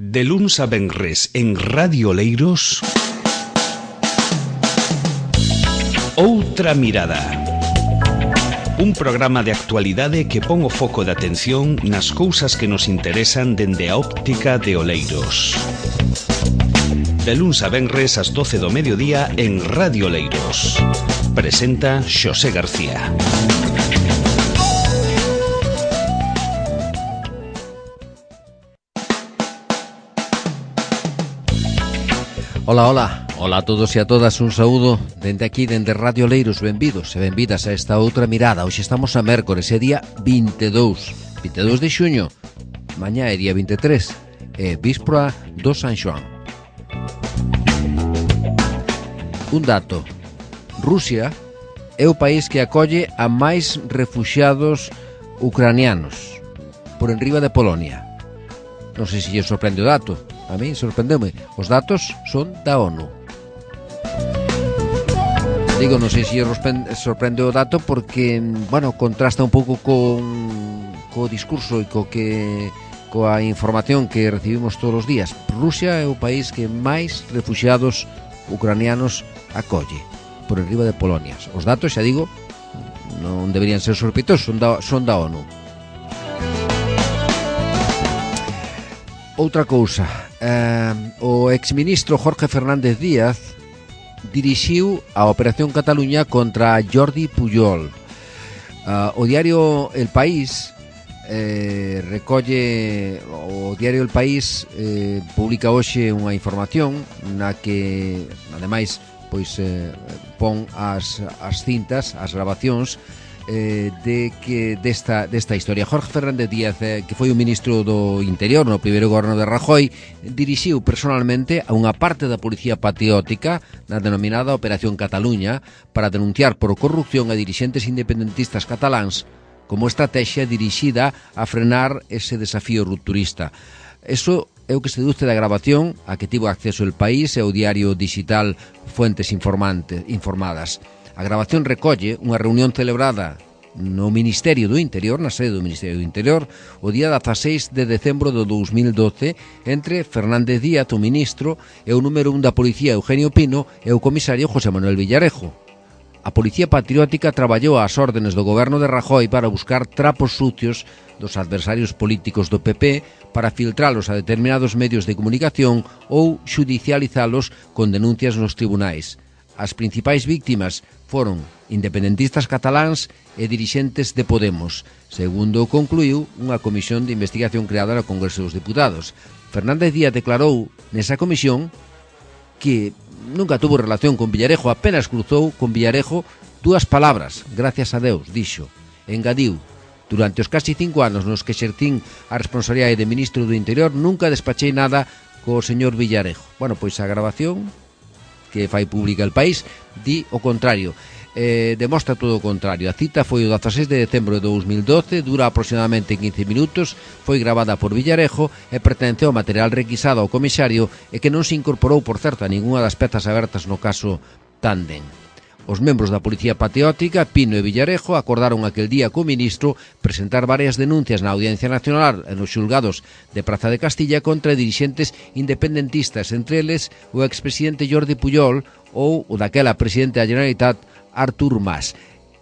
De luns a venres en Radio Oleiros, Outra Mirada. Un programa de actualidade que pon o foco de atención nas cousas que nos interesan dende a óptica de Oleiros. De luns a venres ás 12 do mediodía en Radio Oleiros. Presenta Xosé García. Ola a todos e a todas, un saúdo dende aquí, dende Radio Oleiros. Benvidos e benvidas a esta outra mirada. Hoxe estamos a mércores, é día 22 de xuño. Mañá é día 23, é víspora do San Xoán. Un dato: Rusia é o país que acolle a máis refuxiados ucranianos, por enriba de Polonia. Non sei se lle sorprende o dato. A mí sorprendeume. Os datos son da ONU. Digo, non sei se lle sorprende o dato porque, bueno, contrasta un pouco co discurso e coa información que recibimos todos os días. Rusia é o país que máis refuxiados ucranianos acolle, por enriba de Polonia. Os datos, xa digo, non deberían ser sospeitosos, son da ONU. Outra cousa, o exministro Jorge Fernández Díaz dirixiu a Operación Cataluña contra Jordi Pujol. O diario El País publica hoxe unha información na que, ademais, pois pon as cintas, as grabacións desta historia. Jorge Fernández Díaz, que foi o ministro do Interior no primeiro goberno de Rajoy, dirixiu personalmente a unha parte da Policía Patriótica na denominada Operación Cataluña para denunciar por corrupción a dirixentes independentistas cataláns como estrategia dirixida a frenar ese desafío rupturista. Eso é o que se deduce da grabación a que tivo acceso El País e o diario digital Fuentes Informadas. A grabación recolle unha reunión celebrada no Ministerio do Interior, na sede do Ministerio do Interior, o día 16 de decembro do 2012, entre Fernández Díaz, o ministro, e o número 1 da Policía, Eugenio Pino, e o comisario José Manuel Villarejo. A Policía Patriótica traballou ás órdenes do goberno de Rajoy para buscar trapos sucios dos adversarios políticos do PP para filtralos a determinados medios de comunicación ou xudicializalos con denuncias nos tribunais. As principais víctimas foron independentistas cataláns e dirixentes de Podemos, segundo concluiu unha comisión de investigación creada no Congreso dos Deputados. Fernández Díaz declarou nesa comisión que nunca tuvo relación con Villarejo, apenas cruzou con Villarejo dúas palabras, gracias a Deus, dixo. Engadiu: durante os casi 5 anos nos que exercín a responsabilidade de ministro do Interior nunca despachei nada co señor Villarejo. Bueno, pois a grabación que fai pública El País di o contrario, demostra todo o contrario. A cita foi o 16 de decembro de 2012, dura aproximadamente 15 minutos, foi gravada por Villarejo e pertence ao material requisado ao comisario e que non se incorporou, por certo, a ningunha das pezas abertas no caso Tándem. Os membros da Policía Patriótica, Pino e Villarejo, acordaron aquel día co ministro presentar varias denuncias na Audiencia Nacional e nos xulgados de Praza de Castilla contra dirixentes independentistas, entre eles o expresidente Jordi Pujol ou o daquela presidente da Generalitat, Artur Mas.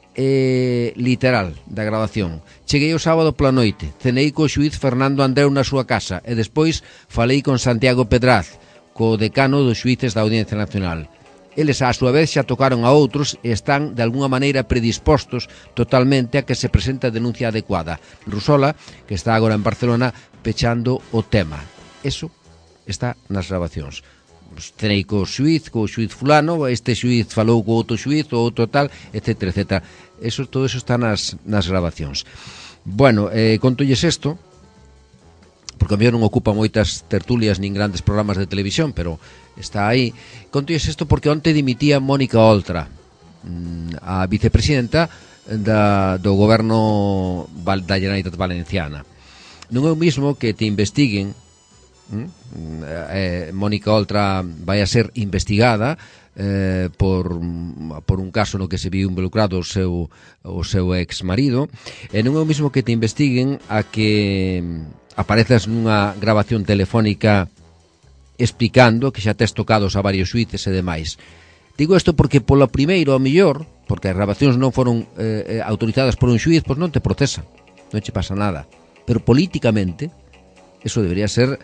Literal da grabación: cheguei o sábado pola noite, cenei co xuíz Fernando Andreu na súa casa e despois falei con Santiago Pedraz, co decano dos xuíces da Audiencia Nacional. Eles, á súa vez, xa tocaron a outros e están, de alguna maneira, predispostos totalmente a que se presente a denuncia adecuada. Rusola, que está agora en Barcelona, pechando o tema. Eso está nas grabacións. Cenei co xuíz fulano, este xuíz falou co outro xuíz, o outro tal, etcétera, etcétera. Todo eso está nas grabacións. Bueno, contolles isto, porque a mellor non ocupa moitas tertulias nin grandes programas de televisión, pero está aí. Contolles isto porque onte dimitía Mónica Oltra, a vicepresidenta do goberno da Generalitat Valenciana. Non é o mismo que te investiguen. Mónica Oltra vai a ser investigada por un caso no que se viu involucrado o seu ex-marido, e non é o mismo que te investiguen a que aparezas nunha grabación telefónica explicando que xa tes tocados a varios xuíces e demais. Digo isto porque polo primeiro, ao mellor, porque as grabacións non foron autorizadas por un xuíz, pois non te procesan, non che pasa nada. Pero políticamente, eso debería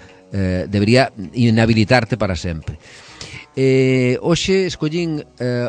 inhabilitarte para sempre. Hoxe escollín a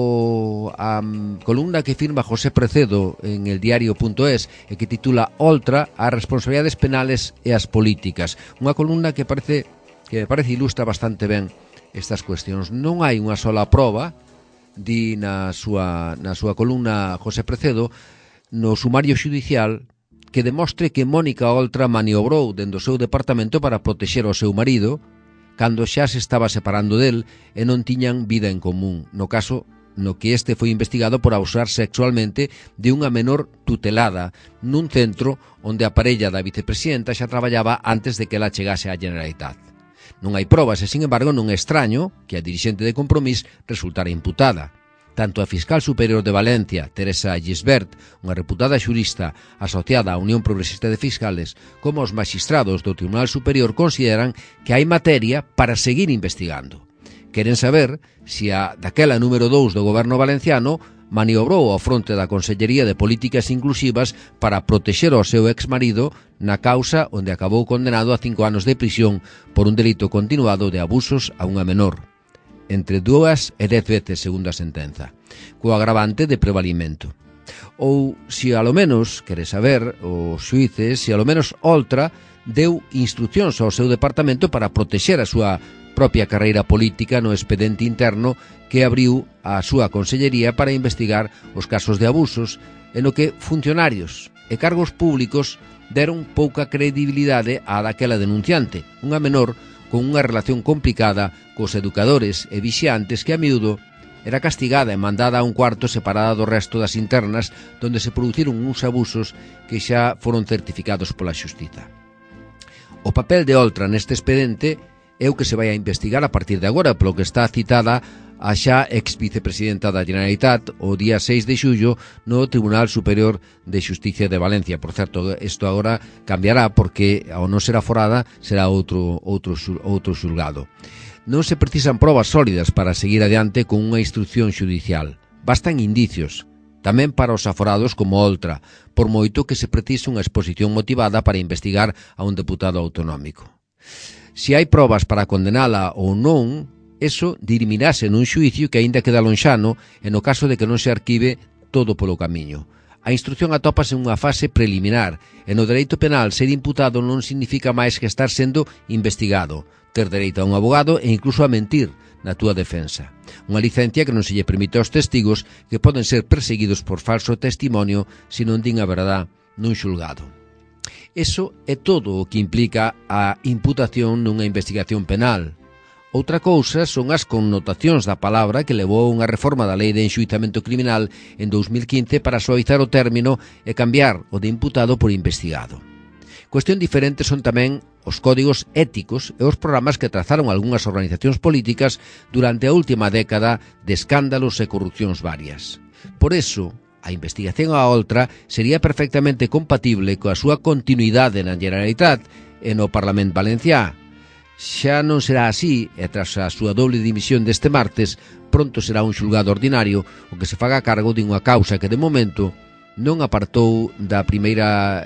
columna que firma José Precedo en el diario.es e que titula Oltra, as responsabilidades penales e as políticas. Unha columna que me parece ilustra bastante ben estas cuestións. Non hai unha sola proba, di na súa columna José Precedo, no sumario xudicial que demostre que Mónica Oltra maniobrou dentro do seu departamento para protexer o seu marido cando xa se estaba separando del e non tiñan vida en común, no caso no que este foi investigado por abusar sexualmente de unha menor tutelada nun centro onde a parella da vicepresidenta xa traballaba antes de que ela chegase á Generalitat. Non hai probas e, sin embargo, non é extraño que a dirixente de Compromís resultara imputada. Tanto a fiscal superior de Valencia, Teresa Gisbert, unha reputada xurista asociada á Unión Progresista de Fiscales, como os magistrados do Tribunal Superior consideran que hai materia para seguir investigando. Queren saber se a daquela número 2 do goberno valenciano maniobrou ao fronte da Consellería de Políticas Inclusivas para protexer ao seu exmarido na causa onde acabou condenado a 5 anos de prisión por un delito continuado de abusos a unha menor, entre 2 e 10 veces segundo a sentenza, co agravante de prevalimento. Ou, se alo menos, quere saber, os xuíces, se alo menos Oltra deu instruccións ao seu departamento para protexer a súa propia carreira política no expediente interno que abriu a súa consellería para investigar os casos de abusos en o que funcionarios e cargos públicos deron pouca credibilidade á daquela denunciante, unha menor con unha relación complicada cos educadores e vixiantes que a miúdo era castigada e mandada a un cuarto separada do resto das internas donde se produciron uns abusos que xa foron certificados pola xustiza. O papel de Oltra neste expediente é o que se vai a investigar a partir de agora, polo que está citada a xa ex-vicepresidenta da Generalitat o día 6 de xullo no Tribunal Superior de Xusticia de Valencia. Por certo, isto agora cambiará porque ao non ser aforada será outro xulgado. Non se precisan probas sólidas para seguir adiante con unha instrucción xudicial. Bastan indicios, tamén para os aforados como Oltra, por moito que se precise unha exposición motivada para investigar a un deputado autonómico. Se hai probas para condenala ou non, eso dirimirase nun xuicio que aínda queda lonxano e no caso de que non se arquive todo polo camiño. A instrucción atópase en unha fase preliminar e no dereito penal ser imputado non significa máis que estar sendo investigado, ter dereito a un abogado e incluso a mentir na túa defensa. Unha licencia que non se lle permite aos testigos que poden ser perseguidos por falso testimonio se non din a verdade nun xulgado. Eso é todo o que implica a imputación nunha investigación penal. Outra cousa son as connotacións da palabra que levou a unha reforma da Lei de Enxuizamento Criminal en 2015 para suavizar o término e cambiar o de imputado por investigado. Cuestión diferente son tamén os códigos éticos e os programas que trazaron algunhas organizacións políticas durante a última década de escándalos e corrupcións varias. Por eso, a investigación a Oltra sería perfectamente compatible coa súa continuidade na Generalitat e no Parlamento Valenciá. Xa non será así e tras a súa doble dimisión deste martes, pronto será un xulgado ordinario o que se faga cargo de unha causa que de momento apartou na da primeira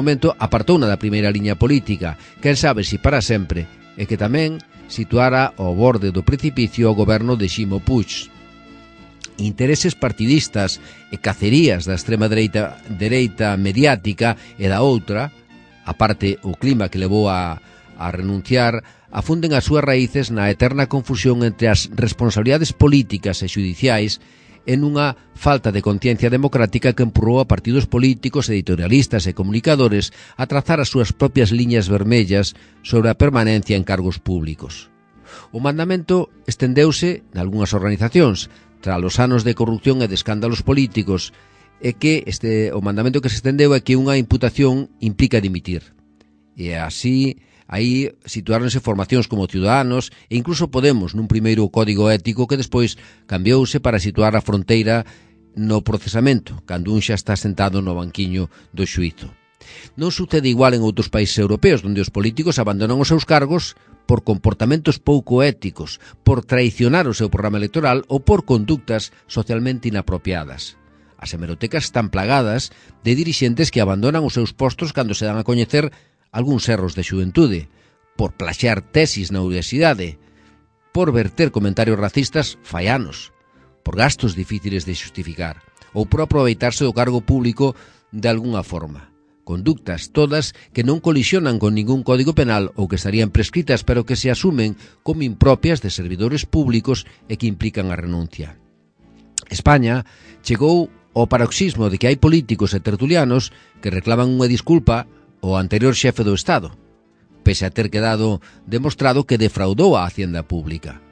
liña política, quen sabe si para sempre, e que tamén situara ao borde do precipicio o goberno de Ximo Puig. Intereses partidistas e cacerías da extrema dereita mediática e da outra, aparte o clima que levou a renunciar, afunden as súas raíces na eterna confusión entre as responsabilidades políticas e xudiciais en unha falta de conciencia democrática que empurrou a partidos políticos, editorialistas e comunicadores a trazar as súas propias liñas vermellas sobre a permanencia en cargos públicos. O mandamento estendeuse nalgúnas organizacións, tras os anos de corrupción e de escándalos políticos, e que o mandamento que se estendeu é que unha imputación implica dimitir. E así Aí situáronse formacións como Ciudadanos e incluso Podemos nun primeiro código ético que despois cambiouse para situar a fronteira no procesamento, cando un xa está sentado no banquiño do xuízo. Non sucede igual en outros países europeos, onde os políticos abandonan os seus cargos por comportamentos pouco éticos, por traicionar o seu programa electoral ou por conductas socialmente inapropiadas. As hemerotecas están plagadas de dirixentes que abandonan os seus postos cando se dan a coñecer algúns erros de xuventude, por plaxear tesis na universidade, por verter comentarios racistas faianos, por gastos difíciles de xustificar, ou por aproveitarse do cargo público de algunha forma. Conductas todas que non colisionan con ningún código penal ou que estarían prescritas pero que se asumen como impropias de servidores públicos e que implican a renuncia. España chegou ao paroxismo de que hai políticos e tertulianos que reclaman unha disculpa ao anterior xefe do Estado, pese a ter quedado demostrado que defraudou a Hacienda Pública.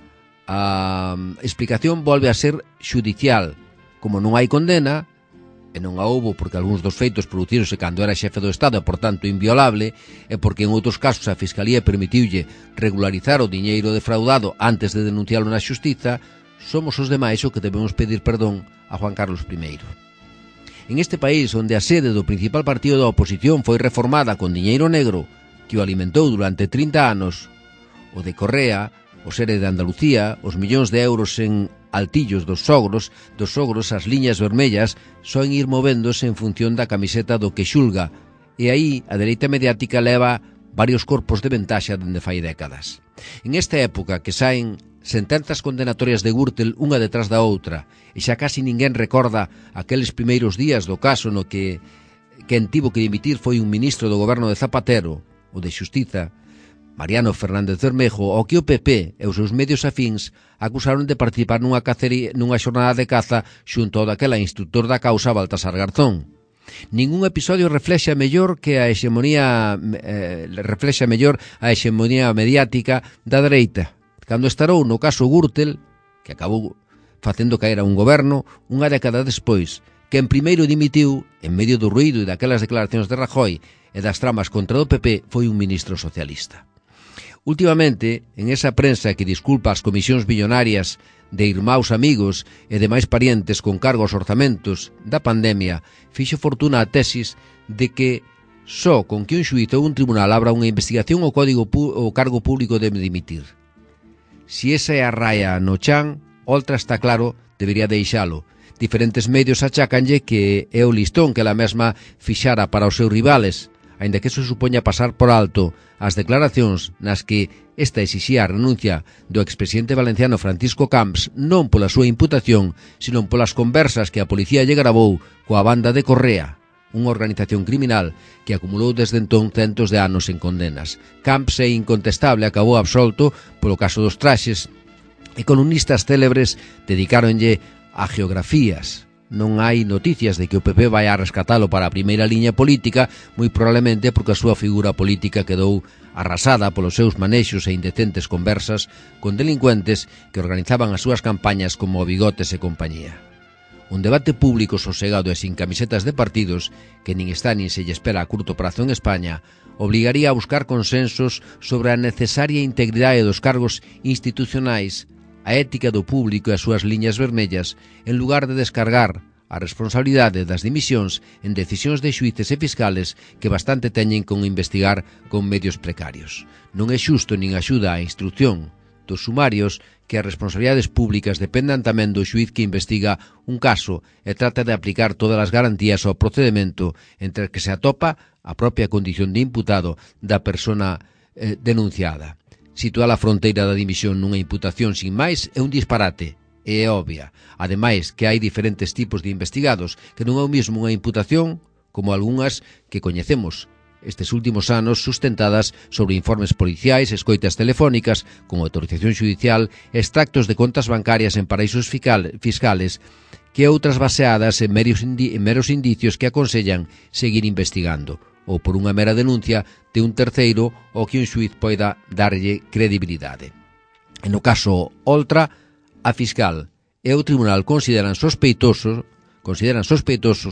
A explicación volve a ser xudicial. Como non hai condena, e non a houbo porque algúns dos feitos producíronse cando era xefe do Estado e, por tanto, inviolable, e porque en outros casos a Fiscalía permitiulle regularizar o diñeiro defraudado antes de denunciarlo na Xustiza, somos os demais o que debemos pedir perdón a Juan Carlos I. En este país, onde a sede do principal partido da oposición foi reformada con diñeiro negro que o alimentou durante 30 anos, o de Correa, o Sere de Andalucía, os millóns de euros en altillos dos sogros, as liñas vermellas, soen ir movéndose en función da camiseta do que xulga, e aí a dereita mediática leva varios corpos de ventaxa dende fai décadas. En esta época que saen sentencias condenatorias de Gürtel unha detrás da outra, e xa casi ninguén recorda aqueles primeiros días do caso no que quen tivo que dimitir foi un ministro do goberno de Zapatero, o de Xustiza, Mariano Fernández Bermejo, ao que o PP e os seus medios afíns acusaron de participar nunha xornada de caza xunto ao daquela instructor da causa Baltasar Garzón. Ningún episodio reflexa mellor a hexemonía mediática da dereita, cando estarou no caso Gürtel, que acabou facendo caer a un goberno unha década despois, que en primeiro dimitiu, en medio do ruído e daquelas declaracións de Rajoy e das tramas contra o PP, foi un ministro socialista. Últimamente, en esa prensa que disculpa as comisións billonarias de irmáus amigos e demais parientes con cargo aos orzamentos da pandemia, fixo fortuna a tesis de que só con que un xuízo ou un tribunal abra unha investigación o cargo público debe dimitir. Si esa é a raya no chan, outra está claro, debería deixalo. Diferentes medios achacanlle que é o listón que ela mesma fixara para os seus rivales, aínda que eso supoña pasar por alto as declaracións nas que esta exixía a renuncia do expresidente valenciano Francisco Camps non pola súa imputación, sino polas conversas que a policía lle gravou coa banda de Correa, unha organización criminal que acumulou desde entón centos de anos en condenas. Camps é incontestable, acabou absolto polo caso dos traxes e columnistas célebres dedicáronlle a geografías. Non hai noticias de que o PP vai a rescatalo para a primeira liña política, moi probablemente porque a súa figura política quedou arrasada polos seus manexos e indecentes conversas con delincuentes que organizaban as súas campañas como Bigotes e compañía. Un debate público sosegado e sin camisetas de partidos, que nin está nin se lle espera a curto prazo en España, obligaría a buscar consensos sobre a necesaria integridade dos cargos institucionais, a ética do público e as súas liñas vermellas, en lugar de descargar a responsabilidade das dimisións en decisións de xuíces e fiscales que bastante teñen con investigar con medios precarios. Non é xusto nin axuda a instrucción dos sumarios que as responsabilidades públicas dependan tamén do xuíz que investiga un caso e trata de aplicar todas as garantías ao procedemento entre que se atopa a propia condición de imputado da persona denunciada. Situar a fronteira da dimisión nunha imputación sin máis é un disparate, e é obvia. Ademais, que hai diferentes tipos de investigados, que non é o mesmo unha imputación como algunhas que coñecemos estes últimos anos sustentadas sobre informes policiais, escoitas telefónicas, con autorización judicial, extractos de contas bancarias en paraísos fiscales, que outras baseadas en meros indicios que aconsellan seguir investigando, ou por unha mera denuncia de un terceiro ao que un xuíz poida darlle credibilidade. En o caso Oltra, a fiscal e o tribunal consideran sospeitosos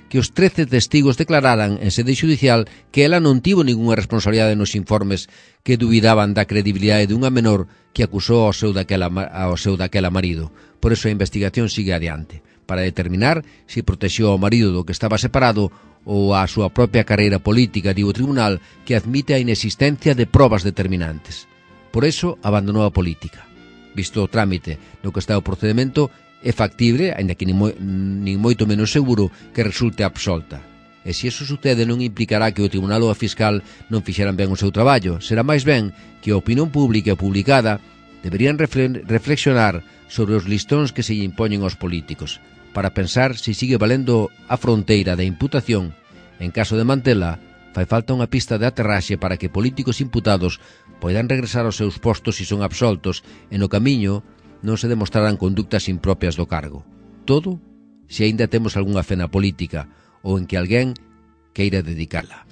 que os 13 testigos declararan en sede xudicial que ela non tivo ningunha responsabilidade nos informes que dubidaban da credibilidade dunha menor que acusou ao seu daquela marido. Por eso a investigación sigue adiante, para determinar se protexeu ao marido do que estaba separado ou a súa propia carreira política, digo o tribunal, que admite a inexistencia de probas determinantes. Por eso abandonou a política. Visto o trámite no que está o procedimento, é factible, aínda que nin moito menos seguro, que resulte absolta. E se iso sucede non implicará que o tribunal ou a fiscal non fixeran ben o seu traballo. Será máis ben que a opinión pública e publicada deberían reflexionar sobre os listóns que se lle impoñen aos políticos, para pensar se sigue valendo a fronteira da imputación. En caso de mantela, fai falta unha pista de aterraxe para que políticos imputados poidan regresar aos seus postos se son absoltos e no camiño non se demostrarán conductas impropias do cargo. Todo se aínda temos algunha fe na política ou en que alguén queira dedicala.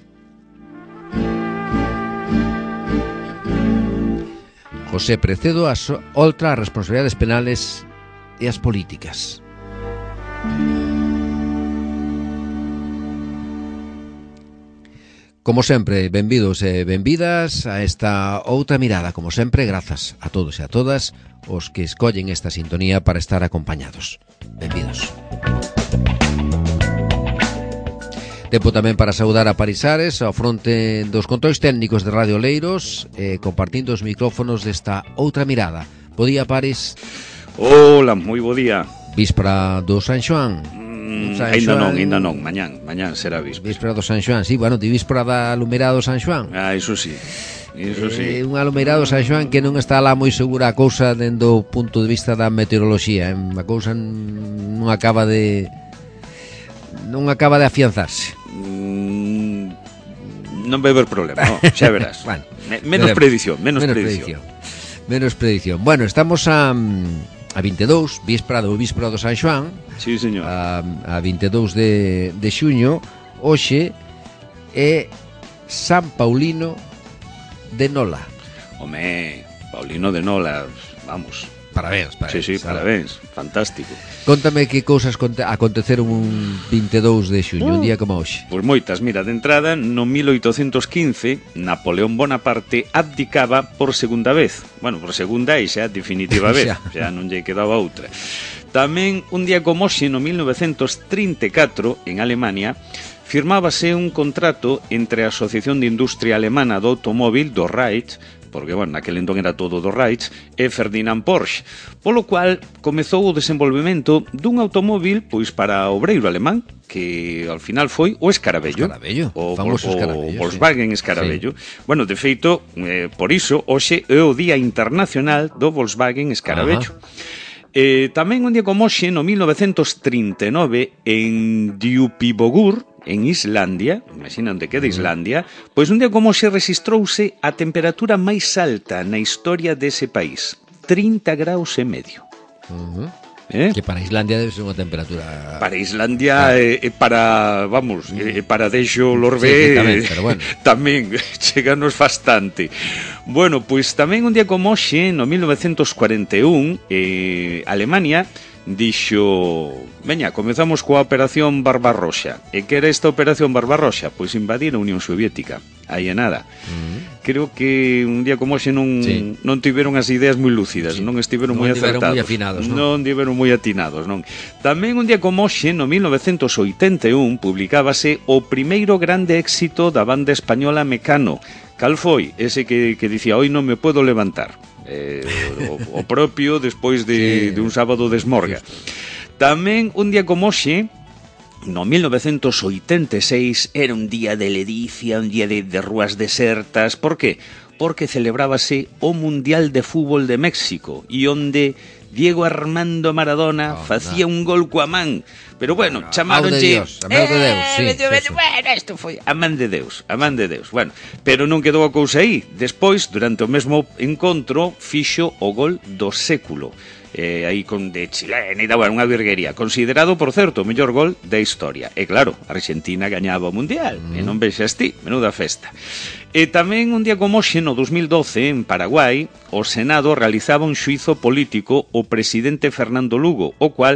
José Precedo oltra as responsabilidades penales e as políticas. Como sempre, benvidos e benvidas a esta outra mirada. Como sempre, grazas a todos e a todas os que escollen esta sintonía para estar acompañados. Benvidos. Tempo tamén para saudar a Parisares ao fronte dos controis técnicos de Radio Oleiros, compartindo os micrófonos desta outra mirada. Bo día, Paris. Hola, moi bo día. Víspera do San Xoán. Ainda non, mañán será víspera. Víspera do San Xoán, sí, bueno, di víspera da alumeirada do San Xoán. Iso sí. Un alumeirado do San Xoán que non está lá moi segura a cousa dendo o punto de vista da meteoroloxía. A cousa non acaba de afianzarse. Non vai haber problema, no? Xa verás. Bueno, menos predicción. Bueno, estamos a 22, víspera do San Xoán. Sí, señor. A 22 de xuño. Hoxe é San Paulino de Nola. Home, Paulino de Nola, vamos. Parabéns. Sí, parabéns, fantástico. Contame que cousas aconteceron un 22 de xuño, un día como hoxe. Pois moitas, mira, de entrada, no 1815, Napoleón Bonaparte abdicaba por segunda vez. Bueno, por segunda e xa definitiva vez, xa non lle quedaba outra. Tamén, un día como hoxe, no 1934, en Alemania, firmábase un contrato entre a Asociación de Industria Alemana do Automóvil, do Reich, porque, bueno, naquele entón era todo do Reich, e Ferdinand Porsche, polo cual comezou o desenvolvemento dun automóvil pois para o obreiro alemán, que ao final foi o Escaravello. O Volkswagen Escaravello. Sí. Bueno, de feito, por iso, hoxe é o Día Internacional do Volkswagen Escaravello. Tamén un día como hoxe, no 1939, en Djúpivogur, en Islandia, imagina onde queda Islandia, pois un día como hoxe registrouse a temperatura máis alta na historia dese país, 30 graus e medio. Que para Islandia debe ser unha temperatura... Para Islandia, para deixo Lorbe, sí, tamén, pero bueno. Tamén cheganos bastante. Bueno, pois tamén un día como hoxe, no 1941, Alemania dixo, veña, comezamos coa Operación Barbarroxa. E que era esta Operación Barbarroxa? Pois invadir a Unión Soviética. Aí é nada. Creo que un día como hoxe non tiveron as ideas moi lúcidas, non estiveron moi acertados. Non tiveron moi atinados, non. Tamén un día como hoxe, no 1981, publicábase o primeiro grande éxito da banda española Mecano. Cal foi? Ese que dicía, hoy non me puedo levantar. O propio despois de un sábado de esmorga. Tamén un día como hoxe, no 1986, era un día de ledicia, un día de rúas desertas. Por qué? Porque celebrábase o Mundial de Fútbol de México, e onde Diego Armando Maradona facía un gol coa man. Pero bueno, chamaronlle... A man de Deus, sí. Bueno, isto foi a man de Deus. Bueno, pero non quedou a cousa aí. Despois, durante o mesmo encontro, fixo o gol do século. Aí con de chilena e bueno, unha virguería. Considerado, por certo, o mellor gol da historia. E claro, a Argentina gañaba o Mundial. E non vexas ti, menuda festa. E tamén un día como hoxe, no 2012, en Paraguai, o Senado realizaba un xuizo político ao presidente Fernando Lugo, o cual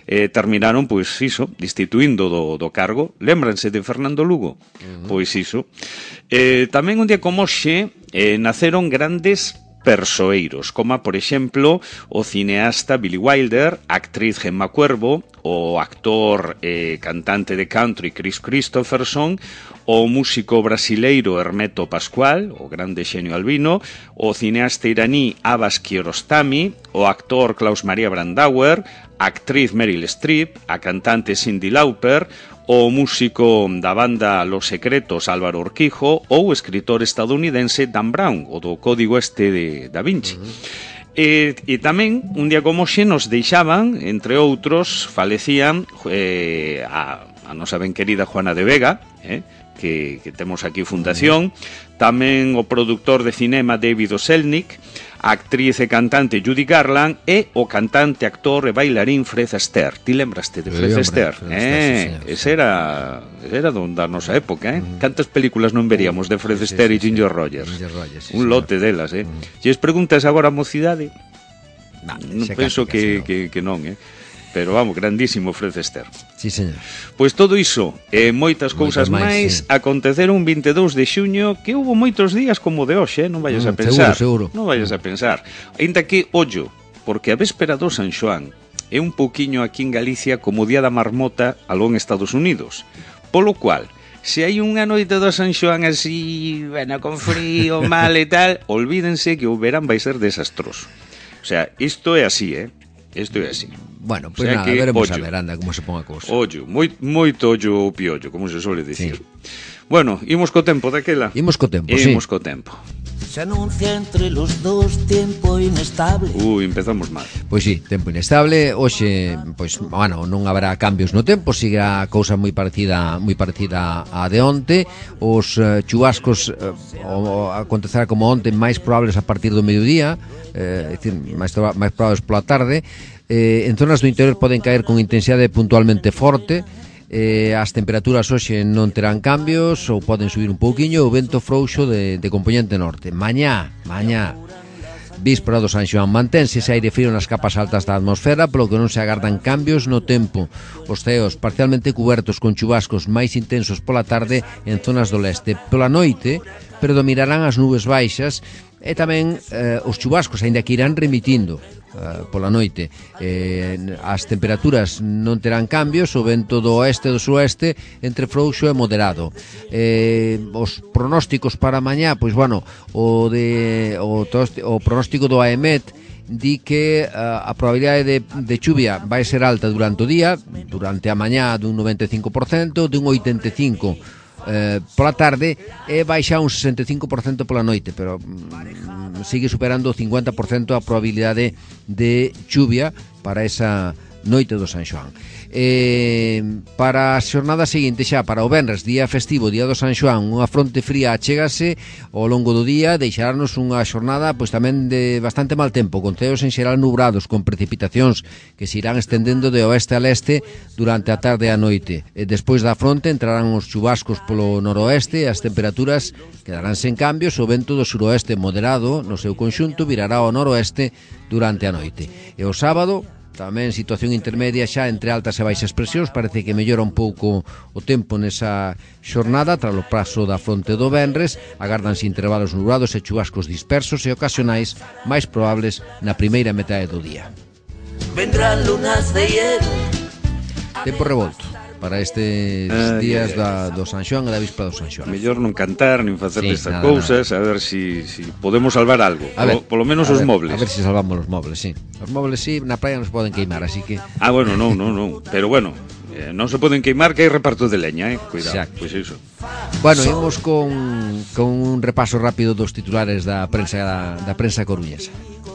terminaron, pois, iso, destituindo do cargo. Lémbranse de Fernando Lugo? Pois iso. Tamén un día como hoxe naceron grandes persoeiros, como, por exemplo, o cineasta Billy Wilder, a actriz Gemma Cuervo, o actor cantante de country Chris Christopherson, o músico brasileiro Hermeto Pascual, o grande xenio albino, o cineasta iraní Abbas Kiarostami, o actor Klaus Maria Brandauer, a actriz Meryl Streep, a cantante Cyndi Lauper, o músico da banda Los Secretos Álvaro Urquijo ou o escritor estadounidense Dan Brown, o do Código este de Da Vinci. E tamén, un día como xe, nos deixaban, entre outros, falecían a nosa ben querida Juana de Vega, que temos aquí fundación, tamén o produtor de cinema David O. Selznick, a actriz e cantante Judy Garland e o cantante, actor e bailarín Fred Astaire. Ti lembraste de Fred Astaire? Ese era da nosa época, Cantas películas non veríamos de Fred Astaire e Ginger Rogers? Un lote delas, E es preguntas agora a mocidade? Non penso que non, Pero vamos, grandísimo Fred Astaire. Sí, señor. Pois todo iso e moitas cousas máis aconteceron un 22 de xuño, que hubo moitos días como de hoxe, non vayas a pensar. Seguro. Non vayas a pensar. Ainda que, ollo, porque a véspera do San Xoán é un pouquiño aquí en Galicia como o día da marmota aló en Estados Unidos. Polo cual, se hai unha noite do San Xoán así, bueno, con frío, mal e tal, olvídense que o verán vai ser desastroso. O sea, isto é así, Isto é así. Bueno, pois nada, veremos a ver, anda, como se pon a cousa. Ollo, moito ollo ou piollo, como se suele dicir. Bueno, imos co tempo daquela. Imos co tempo, Imos co tempo. Se anuncia entre los dos tempo inestable. Empezamos mal. Pois sí, tempo inestable. Hoxe, pois, bueno, non haberá cambios no tempo, sigue a cousa moi parecida á de onte. Os chubascos acontecerá como onte, máis probables a partir do mediodía, é dicir, máis probables pola tarde. En zonas do interior poden caer con intensidade puntualmente forte. As temperaturas hoxe non terán cambios ou poden subir un pouquiño. O vento frouxo de compoñente norte. Mañá víspera do San Xoán, mantense ese aire frío nas capas altas da atmosfera, polo que non se agardan cambios no tempo. Os ceos parcialmente cubertos con chubascos máis intensos pola tarde en zonas do leste. Pola noite predominarán as nubes baixas e tamén os chubascos, aínda que irán remitindo pola noite. As temperaturas non terán cambios, o vento do oeste e do sueste entre frouxo e moderado. Os pronósticos para mañá, pois bueno, o pronóstico do AEMET di que a probabilidade de chuvia vai ser alta durante o día, durante a mañá dun 95%, dun 85% pola tarde e baixa un 65% pola noite, pero sigue superando o 50% a probabilidade de chuvia para esa noite do San Xoán. Para a xornada seguinte, xa para o venres, día festivo, día do San Xoán, unha fronte fría achégase ao longo do día, deixarnos unha xornada pois tamén de bastante mal tempo, con ceos en xeral nubrados, con precipitacións que se irán estendendo de oeste a leste durante a tarde e a noite. Despois da fronte entrarán os chubascos polo noroeste e as temperaturas quedarán sen cambios, o vento do suroeste moderado no seu conxunto virará ao noroeste durante a noite. E o sábado tamén situación intermedia xa entre altas e baixas presións, parece que mellora un pouco o tempo nesa xornada tras o paso da fronte do venres. Agárdanse intervalos nublados e chubascos dispersos e ocasionais máis probables na primeira metade do día. Vendrán lunas de hielo. Tempo revolto para estes días do San Xoán e da víspera do San Xoán. Mellor non cantar, nin facer estas cousas, a ver si podemos salvar algo. Polo menos os mobles. A ver si salvamos os mobles, sí. Os mobles, sí, na praia non se poden queimar, así que... Bueno, non. Pero bueno, non se poden queimar, que hai reparto de leña, cuidado. Exacto. Pois iso. Bueno, imos con un repaso rápido dos titulares da prensa coruñesa.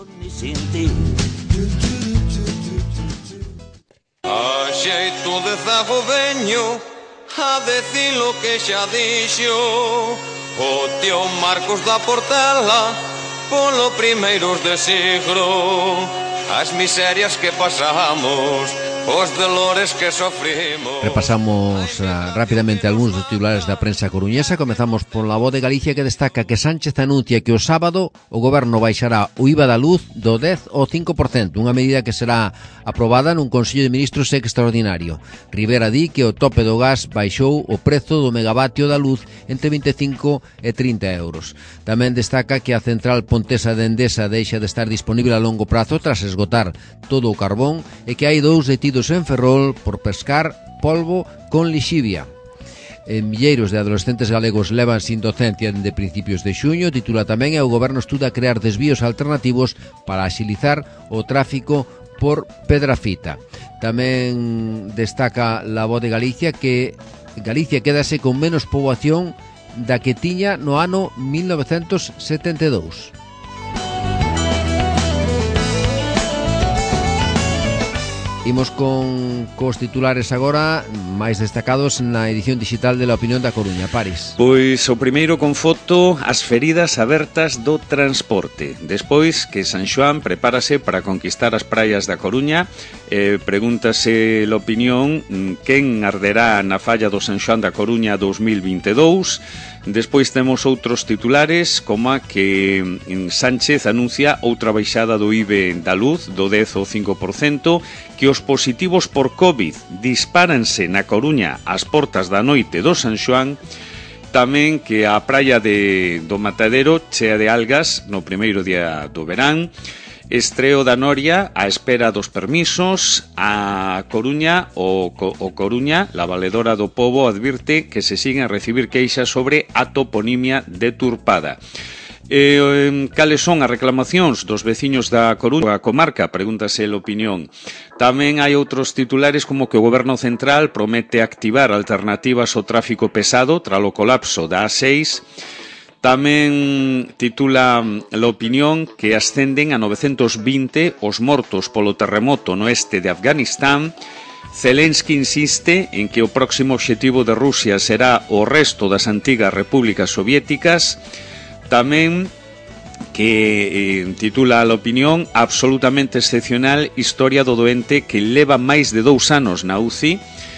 A xeito de zago veño a decir lo que xa dixo o tío Marcos da Portela polo primeiros de siglo. As miserias que pasamos os dolores que sofrimos. Repasamos rápidamente algúns dos titulares da prensa coruñesa. Comezamos por La Voz de Galicia, que destaca que Sánchez anuncia que o sábado o goberno baixará o IVA da luz do 10 ao 5%, unha medida que será aprobada nun Consello de Ministros extraordinario. Rivera di que o tope do gas baixou o prezo do megavatio da luz entre 25 e 30 euros. Tamén destaca que a central pontesa de Endesa deixa de estar disponible a longo prazo tras esgotar todo o carbón e que hai 2 detidos en Ferrol por pescar polvo con lixivia. Milleiros de adolescentes galegos levan sin docencia dende principios de xuño. Titula tamén e o goberno estuda crear desvíos alternativos para axilizar o tráfico por Pedrafita. Tamén destaca La Voz de Galicia que Galicia quédase con menos poboación da que tiña no ano 1972. Imos cos titulares agora máis destacados na edición digital de La Opinión da Coruña. Paris. Pois o primeiro con foto, as feridas abertas do transporte. Despois que San Xoán prepárase para conquistar as praias da Coruña, pregúntase La Opinión quen arderá na falla do San Xoán da Coruña 2022. Despois temos outros titulares, como a que Sánchez anuncia outra baixada do IVA da luz do 10 ao 5%, que os positivos por COVID dispáranse na Coruña ás portas da noite do San Xoán, tamén que a praia do Matadero chea de algas no primeiro día do verán, estreo da Noria á espera dos permisos. A Coruña, o Coruña, la valedora do pobo, advirte que se siguen a recibir queixas sobre a toponimia deturpada. Cales son as reclamacións dos veciños da Coruña, a comarca? Pregúntase La Opinión. Tamén hai outros titulares como que o Goberno Central promete activar alternativas ao tráfico pesado tras o colapso da A6. Tamén titula La Opinión que ascenden a 920 os mortos polo terremoto no este de Afganistán. Zelensky insiste en que o próximo obxectivo de Rusia será o resto das antigas repúblicas soviéticas. Tamén que titula La Opinión absolutamente excepcional historia do doente que leva máis de 2 anos na UCI.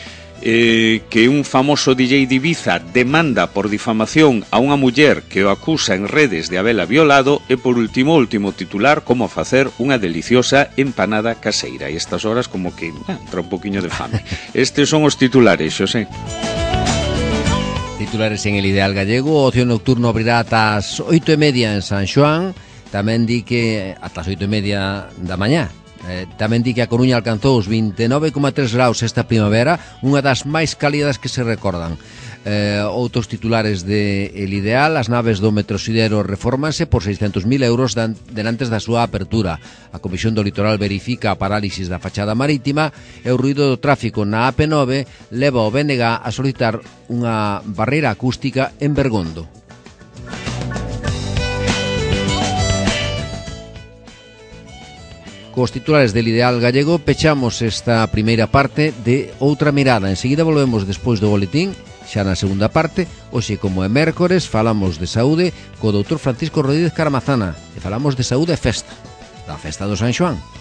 Que un famoso DJ de Ibiza demanda por difamación a unha muller que o acusa en redes de habela violado. E por último titular, como facer unha deliciosa empanada caseira. E estas horas como que entra un poquinho de fame. Estes son os titulares, Xosé. Titulares en El Ideal Gallego. O ocio nocturno abrirá ata as 8:30 en San Xoán. Tamén di que ata as 8:30 da mañá. Tamén di que a Coruña alcanzou os 29,3 graus esta primavera, unha das máis cálidas que se recordan. Outros titulares de El Ideal: as naves do Metrosidero refórmanse por 600.000 euros denantes da súa apertura. A Comisión do Litoral verifica a parálisis da fachada marítima e o ruído do tráfico na AP9 leva o BNG a solicitar unha barreira acústica en Bergondo. Cos titulares del Ideal Gallego pechamos esta primeira parte de Outra Mirada. Enseguida volvemos despois do boletín, xa na segunda parte. Hoxe, como é mércores, falamos de saúde co doutor Francisco Rodríguez Caramazana e falamos de saúde e festa, da festa do San Xoán.